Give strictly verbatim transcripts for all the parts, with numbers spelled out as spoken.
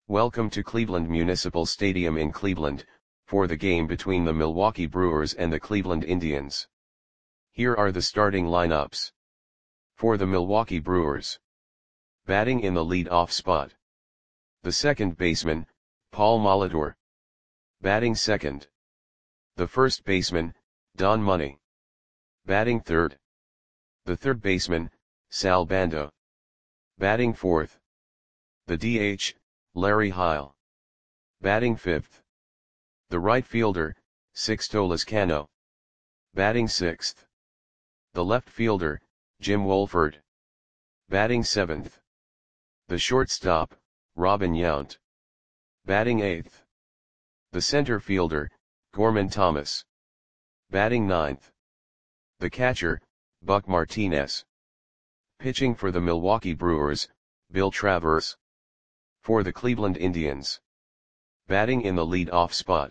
Welcome to Cleveland Municipal Stadium in Cleveland, for the game between the Milwaukee Brewers and the Cleveland Indians. Here are the starting lineups. For the Milwaukee Brewers. Batting in the lead-off spot. The second baseman, Paul Molitor. Batting second. The first baseman, Don Money. Batting third. The third baseman, Sal Bando. Batting fourth. The D H, Larry Heil. Batting fifth. The right fielder, Sixto Lezcano. Batting sixth. The left fielder, Jim Wolford. Batting seventh. The shortstop, Robin Yount. Batting eighth. The center fielder, Gorman Thomas. Batting ninth. The catcher, Buck Martinez. Pitching for the Milwaukee Brewers, Bill Travers. For the Cleveland Indians. Batting in the lead-off spot.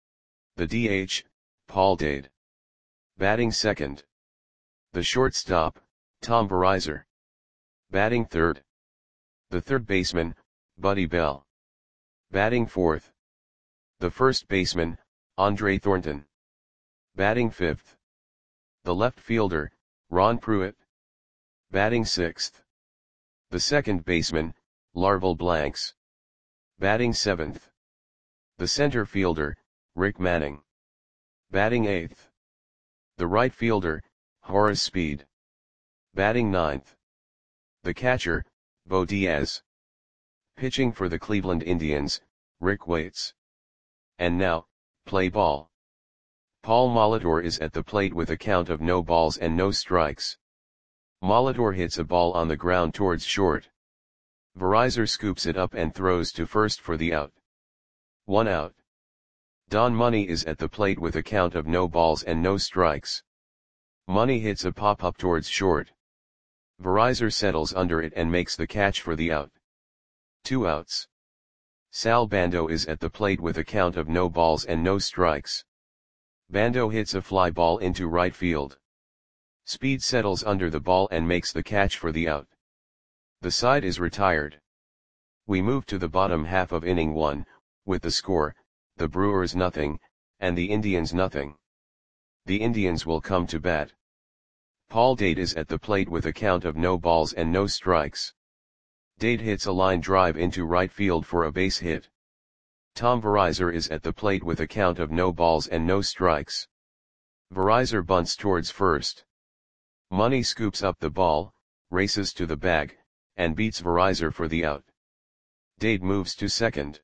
The D H, Paul Dade. Batting second. The shortstop, Tom Verizar. Batting third. The third baseman, Buddy Bell. Batting fourth. The first baseman, Andre Thornton. Batting fifth. The left fielder, Ron Pruitt. Batting sixth. The second baseman, Larval Blanks. Batting seventh. The center fielder, Rick Manning. Batting eighth. The right fielder, Horace Speed. Batting ninth. The catcher, Bo Diaz. Pitching for the Cleveland Indians, Rick Waits. And now, play ball. Paul Molitor is at the plate with a count of no balls and no strikes. Molitor hits a ball on the ground towards short. Verizar scoops it up and throws to first for the out. One out. Don Money is at the plate with a count of no balls and no strikes. Money hits a pop-up towards short. Verizar settles under it and makes the catch for the out. Two outs. Sal Bando is at the plate with a count of no balls and no strikes. Bando hits a fly ball into right field. Speed settles under the ball and makes the catch for the out. The side is retired. We move to the bottom half of inning one, with the score, the Brewers nothing, and the Indians nothing. The Indians will come to bat. Paul Dade is at the plate with a count of no balls and no strikes. Dade hits a line drive into right field for a base hit. Tom Verizar is at the plate with a count of no balls and no strikes. Verizar bunts towards first. Money scoops up the ball, races to the bag, and beats Verizar for the out. Dade moves to second.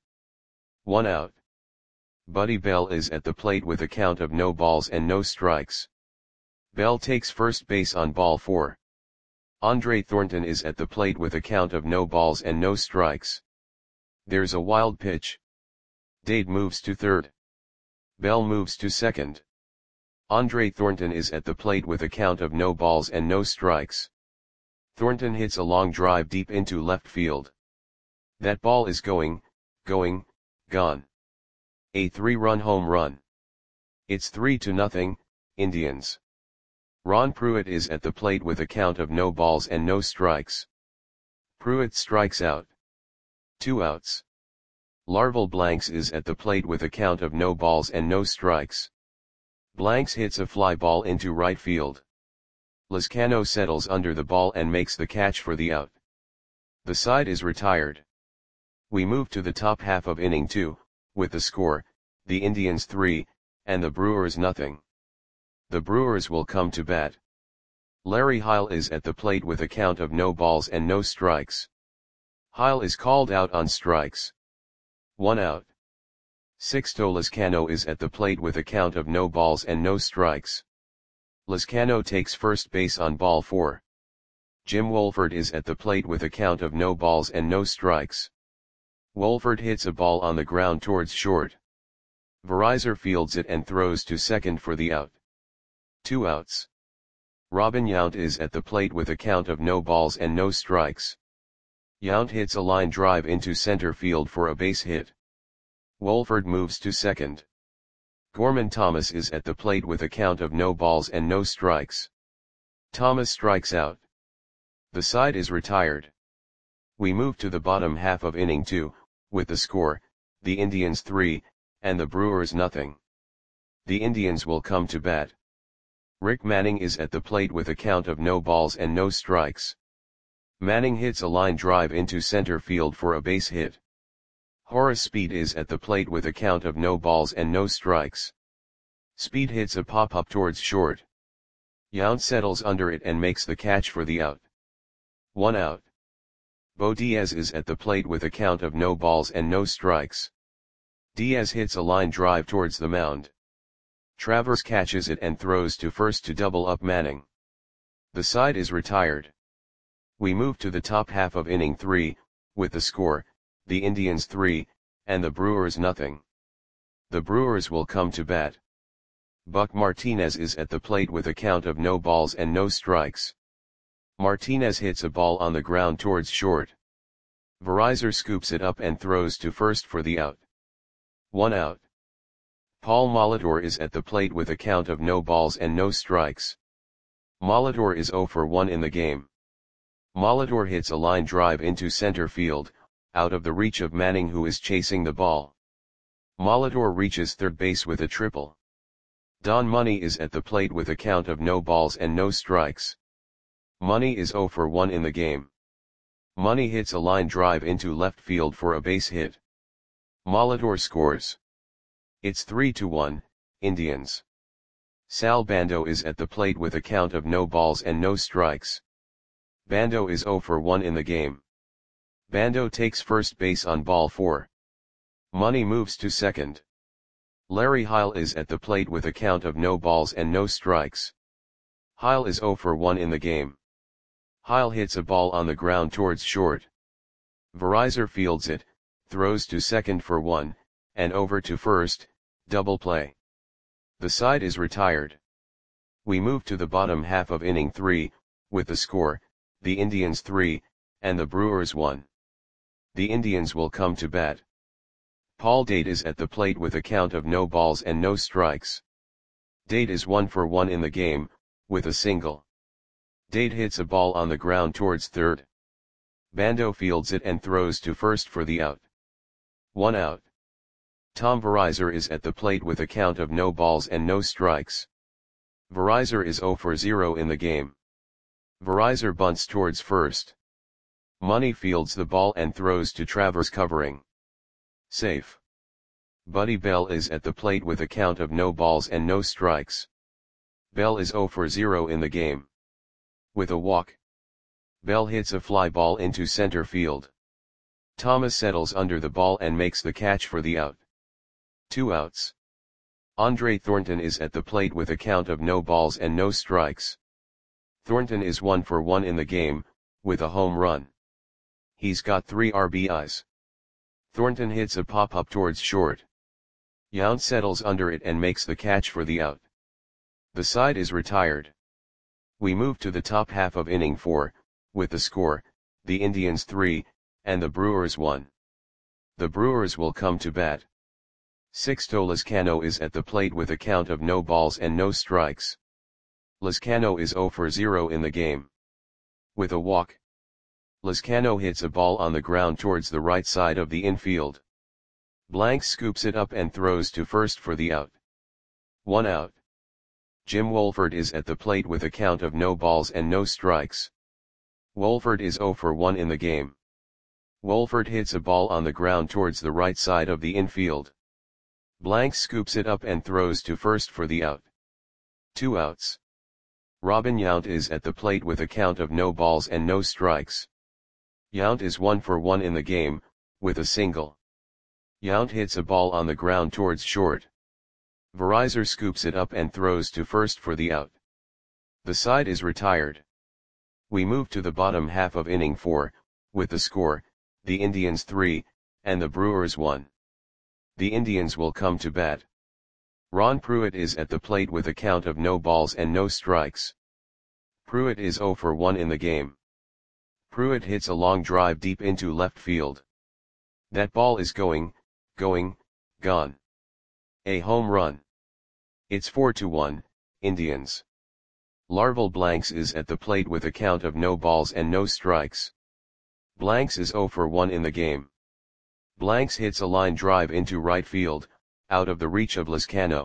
One out. Buddy Bell is at the plate with a count of no balls and no strikes. Bell takes first base on ball four. Andre Thornton is at the plate with a count of no balls and no strikes. There's a wild pitch. Dade moves to third. Bell moves to second. Andre Thornton is at the plate with a count of no balls and no strikes. Thornton hits a long drive deep into left field. That ball is going, going, gone. A three-run home run. It's three to nothing, Indians. Ron Pruitt is at the plate with a count of no balls and no strikes. Pruitt strikes out. Two outs. Larval Blanks is at the plate with a count of no balls and no strikes. Blanks hits a fly ball into right field. Lezcano settles under the ball and makes the catch for the out. The side is retired. We move to the top half of inning two, with the score, the Indians three, and the Brewers nothing. The Brewers will come to bat. Larry Heil is at the plate with a count of no balls and no strikes. Heil is called out on strikes. One out. Sixto Lezcano is at the plate with a count of no balls and no strikes. Lezcano takes first base on ball four. Jim Wolford is at the plate with a count of no balls and no strikes. Wolford hits a ball on the ground towards short. Verizar fields it and throws to second for the out. Two outs. Robin Yount is at the plate with a count of no balls and no strikes. Yount hits a line drive into center field for a base hit. Wolford moves to second. Gorman Thomas is at the plate with a count of no balls and no strikes. Thomas strikes out. The side is retired. We move to the bottom half of inning two, with the score, the Indians three, and the Brewers nothing. The Indians will come to bat. Rick Manning is at the plate with a count of no balls and no strikes. Manning hits a line drive into center field for a base hit. Horace Speed is at the plate with a count of no balls and no strikes. Speed hits a pop-up towards short. Yount settles under it and makes the catch for the out. One out. Bo Diaz is at the plate with a count of no balls and no strikes. Diaz hits a line drive towards the mound. Travers catches it and throws to first to double up Manning. The side is retired. We move to the top half of inning three, with the score, the Indians three, and the Brewers nothing. The Brewers will come to bat. Buck Martinez is at the plate with a count of no balls and no strikes. Martinez hits a ball on the ground towards short. Verizar scoops it up and throws to first for the out. One out. Paul Molitor is at the plate with a count of no balls and no strikes. Molitor is zero for one in the game. Molitor hits a line drive into center field, out of the reach of Manning who is chasing the ball. Molitor reaches third base with a triple. Don Money is at the plate with a count of no balls and no strikes. Money is zero for one in the game. Money hits a line drive into left field for a base hit. Molitor scores. It's three to one, Indians. Sal Bando is at the plate with a count of no balls and no strikes. Bando is zero for one in the game. Bando takes first base on ball four. Money moves to second. Larry Heil is at the plate with a count of no balls and no strikes. Heil is zero for one in the game. Heil hits a ball on the ground towards short. Verizar fields it, throws to second for one, and over to first, double play. The side is retired. We move to the bottom half of inning three, with the score, the Indians three, and the Brewers one. The Indians will come to bat. Paul Date is at the plate with a count of no balls and no strikes. Date is one for one in the game, with a single. Date hits a ball on the ground towards third. Bando fields it and throws to first for the out. One out. Tom Verizar is at the plate with a count of no balls and no strikes. Verizar is zero for zero in the game. Verizar bunts towards first. Money fields the ball and throws to Travers covering. Safe. Buddy Bell is at the plate with a count of no balls and no strikes. Bell is zero for zero in the game. With a walk. Bell hits a fly ball into center field. Thomas settles under the ball and makes the catch for the out. Two outs. Andre Thornton is at the plate with a count of no balls and no strikes. Thornton is one for one in the game, with a home run. He's got three R B Is. Thornton hits a pop-up towards short. Yount settles under it and makes the catch for the out. The side is retired. We move to the top half of inning four, with the score, the Indians three, and the Brewers one. The Brewers will come to bat. Sixto Lezcano is at the plate with a count of no balls and no strikes. Lezcano is zero for zero in the game. With a walk. Lezcano hits a ball on the ground towards the right side of the infield. Blanks scoops it up and throws to first for the out. One out. Jim Wolford is at the plate with a count of no balls and no strikes. Wolford is zero for one in the game. Wolford hits a ball on the ground towards the right side of the infield. Blanks scoops it up and throws to first for the out. Two outs. Robin Yount is at the plate with a count of no balls and no strikes. Yount is one for one in the game, with a single. Yount hits a ball on the ground towards short. Verizar scoops it up and throws to first for the out. The side is retired. We move to the bottom half of inning four, with the score, the Indians three, and the Brewers one. The Indians will come to bat. Ron Pruitt is at the plate with a count of no balls and no strikes. Pruitt is zero for one in the game. Pruitt hits a long drive deep into left field. That ball is going, going, gone. A home run. It's four to one, Indians. Larval Blanks is at the plate with a count of no balls and no strikes. Blanks is zero for one in the game. Blanks hits a line drive into right field, out of the reach of Lezcano.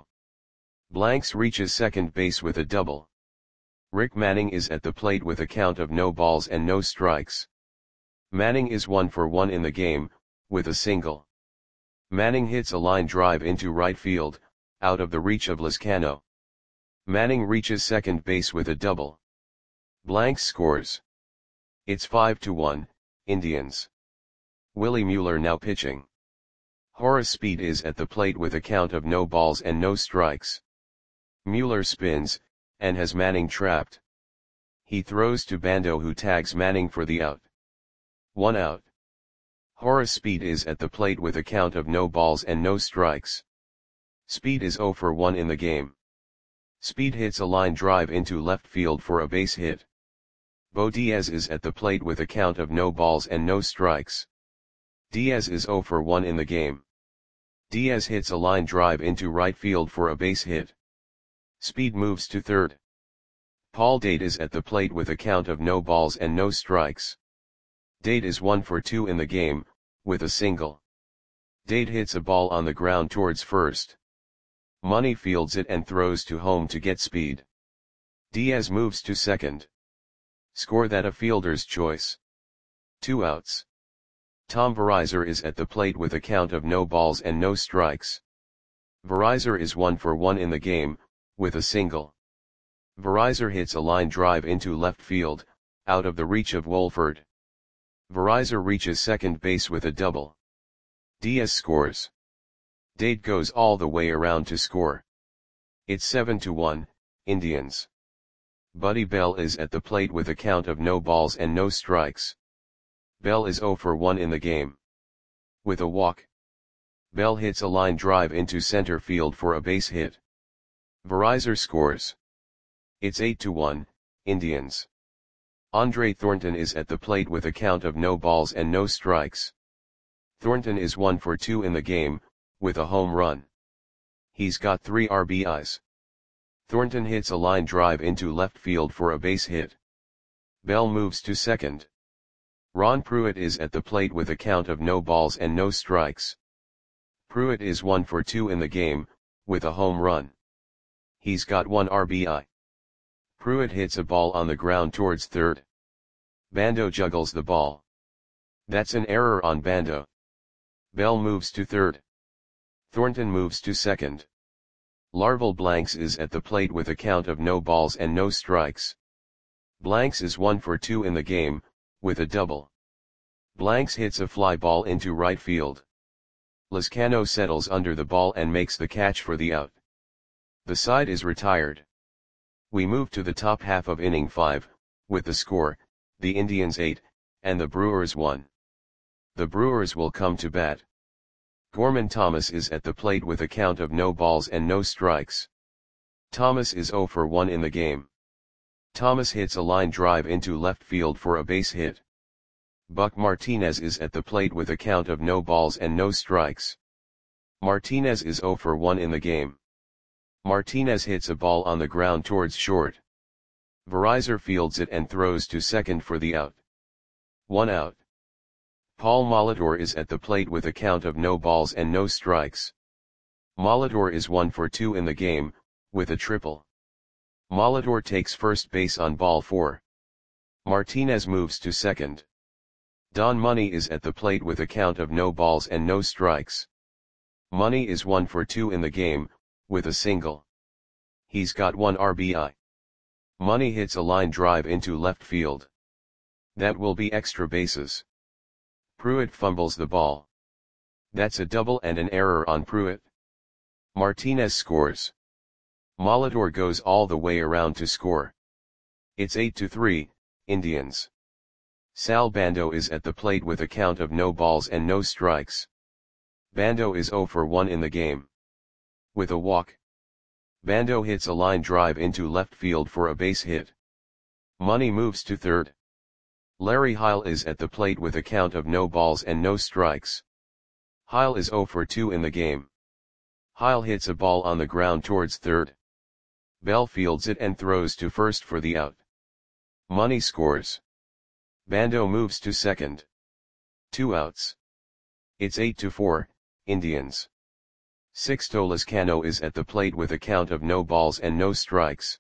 Blanks reaches second base with a double. Rick Manning is at the plate with a count of no balls and no strikes. Manning is one for one in the game, with a single. Manning hits a line drive into right field, out of the reach of Lezcano. Manning reaches second base with a double. Blanks scores. It's five to one, Indians. Willie Mueller now pitching. Horace Speed is at the plate with a count of no balls and no strikes. Mueller spins, and has Manning trapped. He throws to Bando, who tags Manning for the out. One out. Horace Speed is at the plate with a count of no balls and no strikes. Speed is zero for one in the game. Speed hits a line drive into left field for a base hit. Bo Diaz is at the plate with a count of no balls and no strikes. Diaz is zero for one in the game. Diaz hits a line drive into right field for a base hit. Speed moves to third. Paul Date is at the plate with a count of no balls and no strikes. Date is one for two in the game, with a single. Date hits a ball on the ground towards first. Money fields it and throws to home to get Speed. Diaz moves to second. Score that a fielder's choice. Two outs. Tom Verizor is at the plate with a count of no balls and no strikes. Verizor is one for one in the game, with a single. Verizor hits a line drive into left field, out of the reach of Wolford. Verizor reaches second base with a double. Diaz scores. Date goes all the way around to score. It's seven to one, Indians. Buddy Bell is at the plate with a count of no balls and no strikes. Bell is zero for one in the game. With a walk. Bell hits a line drive into center field for a base hit. Verizor scores. It's eight to one, Indians. Andre Thornton is at the plate with a count of no balls and no strikes. Thornton is one for two in the game, with a home run. He's got three R B Is. Thornton hits a line drive into left field for a base hit. Bell moves to second. Ron Pruitt is at the plate with a count of no balls and no strikes. Pruitt is one for two in the game, with a home run. He's got one R B I. Pruitt hits a ball on the ground towards third. Bando juggles the ball. That's an error on Bando. Bell moves to third. Thornton moves to second. Larval Blanks is at the plate with a count of no balls and no strikes. Blanks is one for two in the game, with a double. Blanks hits a fly ball into right field. Lezcano settles under the ball and makes the catch for the out. The side is retired. We move to the top half of inning five, with the score, the Indians eight, and the Brewers one. The Brewers will come to bat. Gorman Thomas is at the plate with a count of no balls and no strikes. Thomas is zero for one in the game. Thomas hits a line drive into left field for a base hit. Buck Martinez is at the plate with a count of no balls and no strikes. Martinez is zero for one in the game. Martinez hits a ball on the ground towards short. Verizor fields it and throws to second for the out. One out. Paul Molitor is at the plate with a count of no balls and no strikes. Molitor is one for two in the game, with a triple. Molitor takes first base on ball four. Martinez moves to second. Don Money is at the plate with a count of no balls and no strikes. Money is one for two in the game, with a single. He's got one R B I. Money hits a line drive into left field. That will be extra bases. Pruitt fumbles the ball. That's a double and an error on Pruitt. Martinez scores. Molitor goes all the way around to score. It's eight to three, Indians. Sal Bando is at the plate with a count of no balls and no strikes. Bando is zero for one in the game. With a walk. Bando hits a line drive into left field for a base hit. Money moves to third. Larry Heil is at the plate with a count of no balls and no strikes. Heil is zero for two in the game. Heil hits a ball on the ground towards third. Bell fields it and throws to first for the out. Money scores. Bando moves to second. Two outs. It's eight to four, Indians. Sixto Lezcano is at the plate with a count of no balls and no strikes.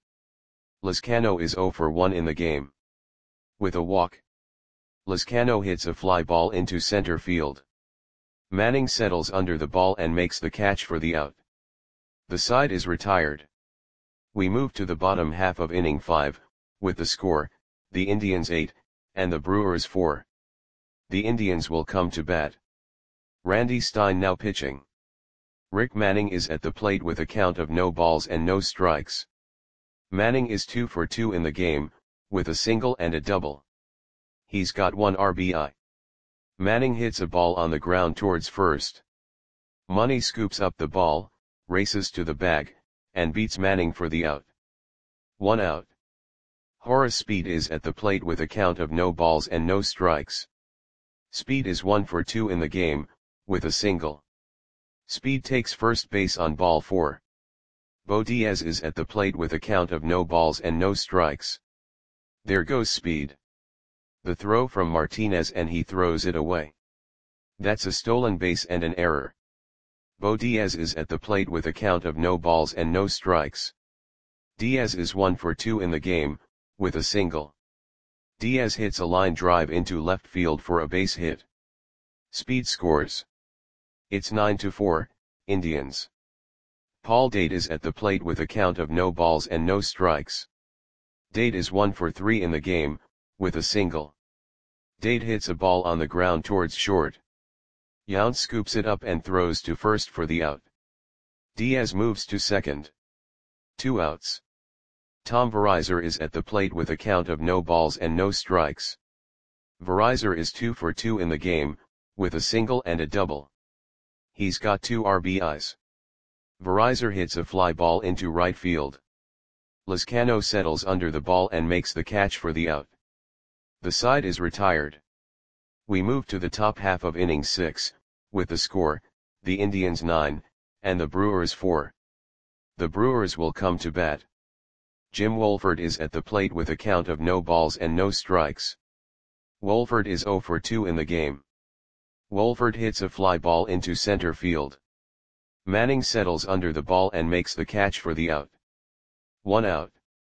Lezcano is zero for one in the game. With a walk, Lezcano hits a fly ball into center field. Manning settles under the ball and makes the catch for the out. The side is retired. We move to the bottom half of inning five, with the score, the Indians eight, and the Brewers four. The Indians will come to bat. Randy Stein now pitching. Rick Manning is at the plate with a count of no balls and no strikes. Manning is two for two in the game, with a single and a double. He's got one R B I. Manning hits a ball on the ground towards first. Money scoops up the ball, races to the bag, and beats Manning for the out. One out. Horace Speed is at the plate with a count of no balls and no strikes. Speed is one for two in the game, with a single. Speed takes first base on ball four. Bo Diaz is at the plate with a count of no balls and no strikes. There goes Speed. The throw from Martinez and he throws it away. That's a stolen base and an error. Bo Diaz is at the plate with a count of no balls and no strikes. Diaz is one for two in the game, with a single. Diaz hits a line drive into left field for a base hit. Speed scores. It's nine to four, Indians. Paul Date is at the plate with a count of no balls and no strikes. Date is one for three in the game, with a single. Date hits a ball on the ground towards short. Yount scoops it up and throws to first for the out. Diaz moves to second. Two outs. Tom Verizar is at the plate with a count of no balls and no strikes. Verizar is two for two in the game, with a single and a double. He's got two R B Is. Verizar hits a fly ball into right field. Lezcano settles under the ball and makes the catch for the out. The side is retired. We move to the top half of inning six, with the score, the Indians nine, and the Brewers four. The Brewers will come to bat. Jim Wolford is at the plate with a count of no balls and no strikes. Wolford is zero for two in the game. Wolford hits a fly ball into center field. Manning settles under the ball and makes the catch for the out. One out.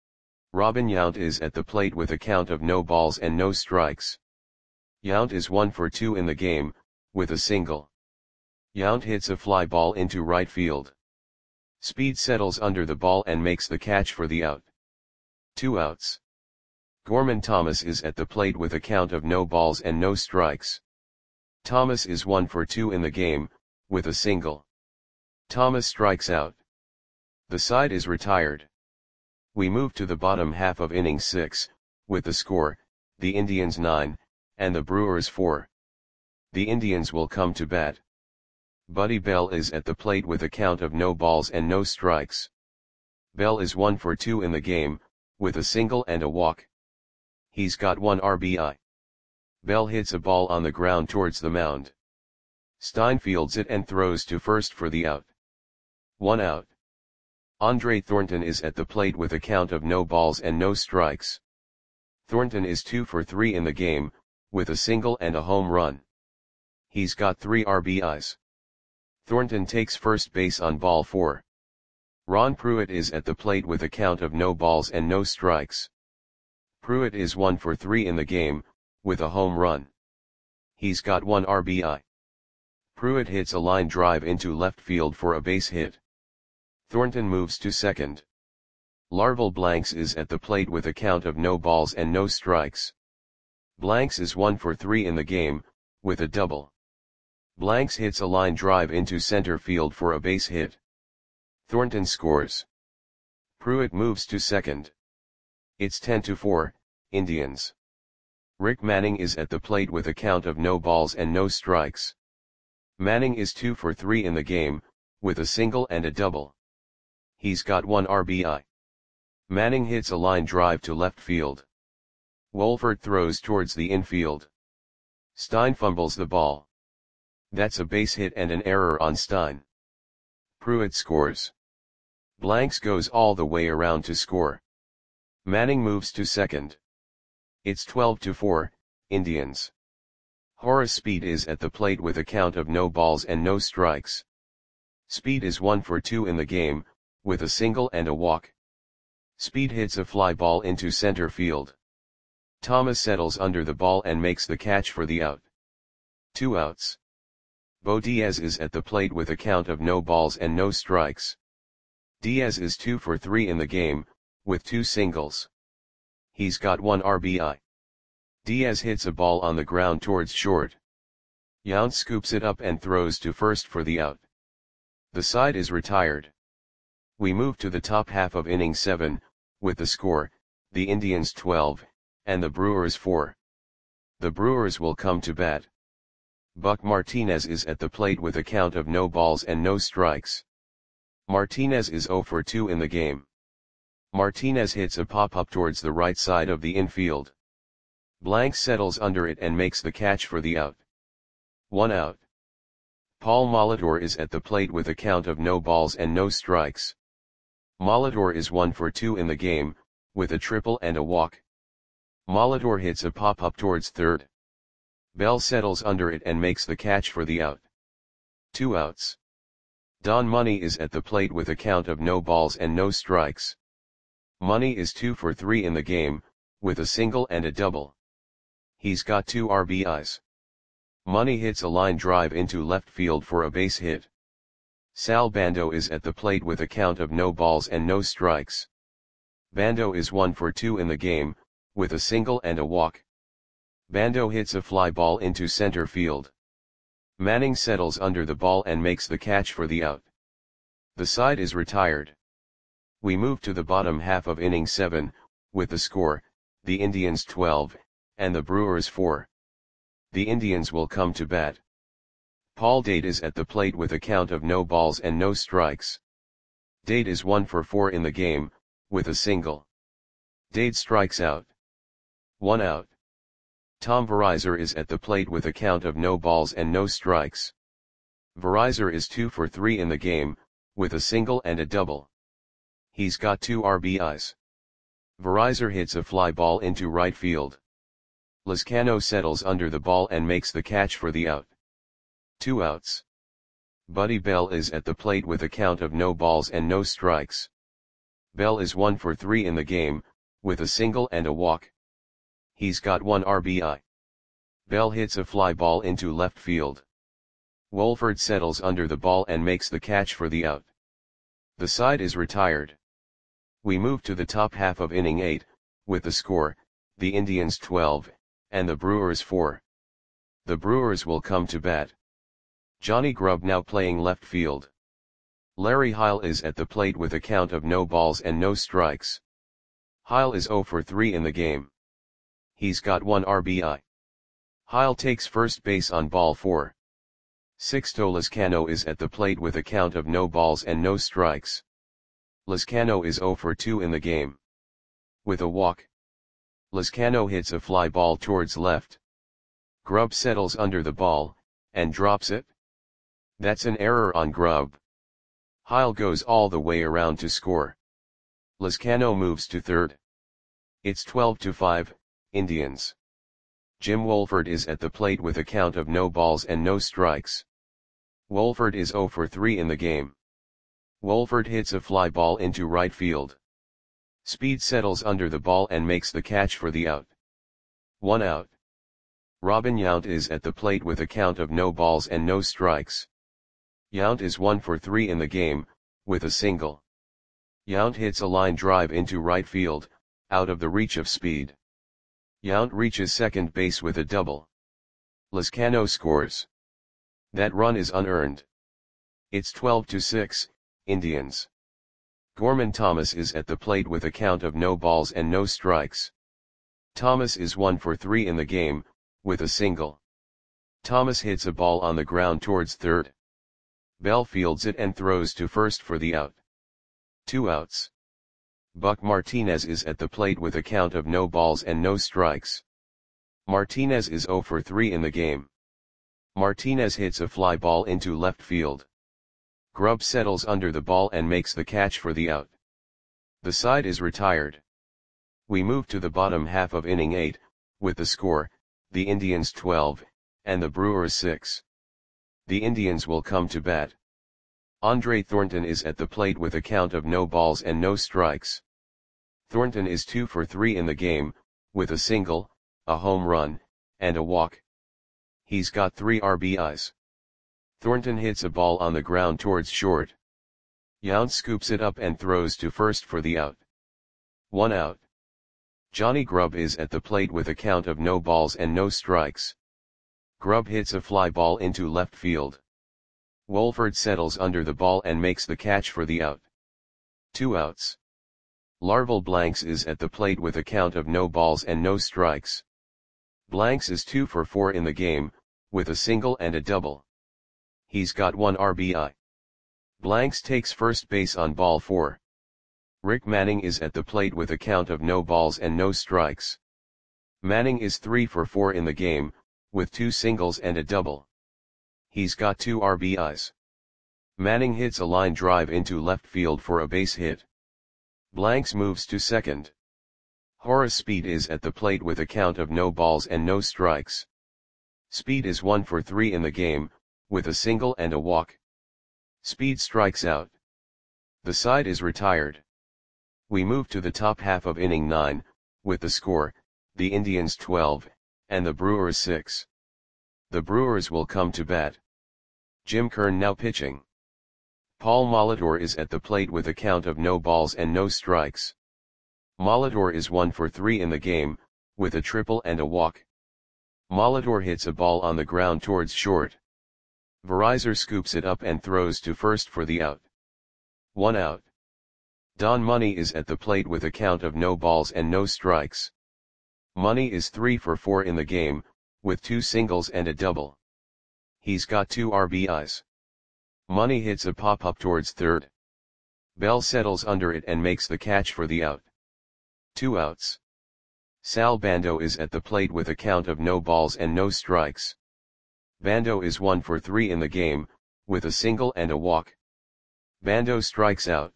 Robin Yount is at the plate with a count of no balls and no strikes. Yount is one for two in the game, with a single. Yount hits a fly ball into right field. Speed settles under the ball and makes the catch for the out. Two outs. Gorman Thomas is at the plate with a count of no balls and no strikes. Thomas is one for two in the game, with a single. Thomas strikes out. The side is retired. We move to the bottom half of inning six, with the score, the Indians nine, and the Brewers four. The Indians will come to bat. Buddy Bell is at the plate with a count of no balls and no strikes. Bell is one for two in the game, with a single and a walk. He's got one R B I. Bell hits a ball on the ground towards the mound. Stein fields it and throws to first for the out. One out. Andre Thornton is at the plate with a count of no balls and no strikes. Thornton is two for three in the game, with a single and a home run. He's got three R B Is. Thornton takes first base on ball four. Ron Pruitt is at the plate with a count of no balls and no strikes. Pruitt is one for three in the game, with a home run. He's got one R B I. Pruitt hits a line drive into left field for a base hit. Thornton moves to second. Larval Blanks is at the plate with a count of no balls and no strikes. Blanks is one for three in the game, with a double. Blanks hits a line drive into center field for a base hit. Thornton scores. Pruitt moves to second. It's ten to four, Indians. Rick Manning is at the plate with a count of no balls and no strikes. Manning is two for three in the game, with a single and a double. He's got one R B I. Manning hits a line drive to left field. Wolford throws towards the infield. Stein fumbles the ball. That's a base hit and an error on Stein. Pruitt scores. Blanks goes all the way around to score. Manning moves to second. It's twelve to four, Indians. Horace Speed is at the plate with a count of no balls and no strikes. Speed is one for two in the game, with a single and a walk. Speed hits a fly ball into center field. Thomas settles under the ball and makes the catch for the out. Two outs. Bo Diaz is at the plate with a count of no balls and no strikes. Diaz is two for three in the game, with two singles. He's got one R B I. Diaz hits a ball on the ground towards short. Yount scoops it up and throws to first for the out. The side is retired. We move to the top half of inning seven, with the score, the Indians twelve, and the Brewers four. The Brewers will come to bat. Buck Martinez is at the plate with a count of no balls and no strikes. Martinez is zero for two in the game. Martinez hits a pop-up towards the right side of the infield. Blank settles under it and makes the catch for the out. One out. Paul Molitor is at the plate with a count of no balls and no strikes. Molitor is one for two in the game, with a triple and a walk. Molitor hits a pop-up towards third. Bell settles under it and makes the catch for the out. Two outs. Don Money is at the plate with a count of no balls and no strikes. Money is two for three in the game, with a single and a double. He's got two R B Is. Money hits a line drive into left field for a base hit. Sal Bando is at the plate with a count of no balls and no strikes. Bando is one for two in the game, with a single and a walk. Bando hits a fly ball into center field. Manning settles under the ball and makes the catch for the out. The side is retired. We move to the bottom half of inning seven, with the score, the Indians twelve, and the Brewers four. The Indians will come to bat. Paul Dade is at the plate with a count of no balls and no strikes. Dade is one for four in the game, with a single. Dade strikes out. One out. Tom Verizor is at the plate with a count of no balls and no strikes. Verizor is two for three in the game, with a single and a double. He's got two R B Is. Verizor hits a fly ball into right field. Lizcano settles under the ball and makes the catch for the out. Two outs. Buddy Bell is at the plate with a count of no balls and no strikes. Bell is one for three in the game, with a single and a walk. He's got one R B I. Bell hits a fly ball into left field. Wolford settles under the ball and makes the catch for the out. The side is retired. We move to the top half of inning eight, with the score, the Indians twelve, and the Brewers four. The Brewers will come to bat. Johnny Grubb now playing left field. Larry Heil is at the plate with a count of no balls and no strikes. Heil is zero for three in the game. He's got one R B I. Heil takes first base on ball four. Sixto Lizcano is at the plate with a count of no balls and no strikes. Lizcano is zero for two in the game. With a walk. Lizcano hits a fly ball towards left. Grubb settles under the ball, and drops it. That's an error on Grubb. Heil goes all the way around to score. Lizcano moves to third. It's twelve to five, Indians. Jim Wolford is at the plate with a count of no balls and no strikes. Wolford is zero for three in the game. Wolford hits a fly ball into right field. Speed settles under the ball and makes the catch for the out. One out. Robin Yount is at the plate with a count of no balls and no strikes. Yount is one for three in the game, with a single. Yount hits a line drive into right field, out of the reach of Speed. Yount reaches second base with a double. Lizcano scores. That run is unearned. It's twelve to six, Indians. Gorman Thomas is at the plate with a count of no balls and no strikes. Thomas is one for three in the game, with a single. Thomas hits a ball on the ground towards third. Bell fields it and throws to first for the out. Two outs. Buck Martinez is at the plate with a count of no balls and no strikes. Martinez is zero for three in the game. Martinez hits a fly ball into left field. Grubb settles under the ball and makes the catch for the out. The side is retired. We move to the bottom half of inning eight, with the score, the Indians twelve, and the Brewers six. The Indians will come to bat. Andre Thornton is at the plate with a count of no balls and no strikes. Thornton is two for three in the game, with a single, a home run, and a walk. He's got three R B Is. Thornton hits a ball on the ground towards short. Yount scoops it up and throws to first for the out. One out. Johnny Grubb is at the plate with a count of no balls and no strikes. Grubb hits a fly ball into left field. Wolford settles under the ball and makes the catch for the out. Two outs. Larval Blanks is at the plate with a count of no balls and no strikes. Blanks is two for four in the game, with a single and a double. He's got one R B I. Blanks takes first base on ball four. Rick Manning is at the plate with a count of no balls and no strikes. Manning is three for four in the game, with two singles and a double. He's got two R B Is. Manning hits a line drive into left field for a base hit. Blanks moves to second. Horace Speed is at the plate with a count of no balls and no strikes. Speed is one for three in the game, with a single and a walk. Speed strikes out. The side is retired. We move to the top half of inning nine, with the score, the Indians twelve, and the Brewers six. The Brewers will come to bat. Jim Kern now pitching. Paul Molitor is at the plate with a count of no balls and no strikes. Molitor is one for three in the game, with a triple and a walk. Molitor hits a ball on the ground towards short. Verizor scoops it up and throws to first for the out. One out. Don Money is at the plate with a count of no balls and no strikes. Money is three for four in the game, with two singles and a double. He's got two R B Is. Money hits a pop-up towards third. Bell settles under it and makes the catch for the out. Two outs. Sal Bando is at the plate with a count of no balls and no strikes. Bando is one for three in the game, with a single and a walk. Bando strikes out.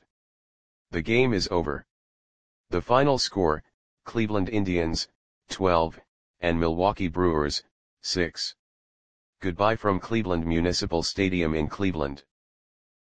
The game is over. The final score, Cleveland Indians, twelve, and Milwaukee Brewers, six. Goodbye from Cleveland Municipal Stadium in Cleveland.